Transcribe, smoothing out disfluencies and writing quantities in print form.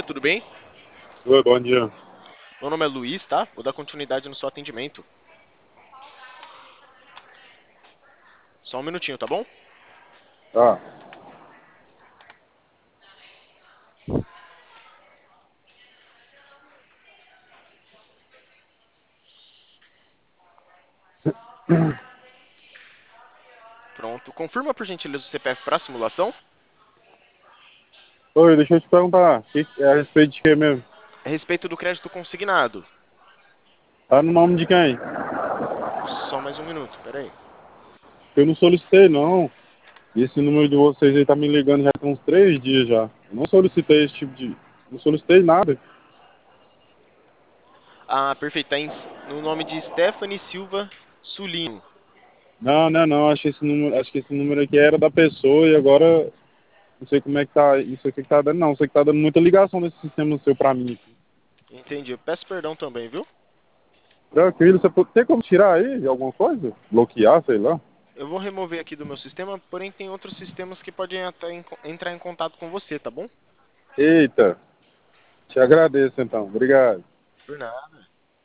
tudo bem? Oi, bom dia. Meu nome é Luiz, tá? Vou dar continuidade no seu atendimento. Só um minutinho, tá bom? Tá. Pronto. Confirma por gentileza o CPF para simulação. Oi, deixa eu te perguntar, é a respeito de quê mesmo? A respeito do crédito consignado. Tá no nome de quem? Só mais um minuto, peraí. Eu não solicitei, não. E esse número de vocês aí tá me ligando já tem uns 3 dias já. Eu não solicitei esse tipo de... Não solicitei nada. Ah, perfeito. Tá no nome de Stephanie Silva Sulino. Não, não, não. Acho que esse número aqui era da pessoa e agora não sei como é que tá isso aqui que tá dando, não. Sei que tá dando muita ligação desse sistema seu pra mim aqui. Entendi. Eu peço perdão também, viu? Tranquilo, tem como tirar aí de alguma coisa? Bloquear, sei lá. Eu vou remover aqui do meu sistema, porém tem outros sistemas que podem até entrar em contato com você, tá bom? Eita, te agradeço então. Obrigado. Por nada.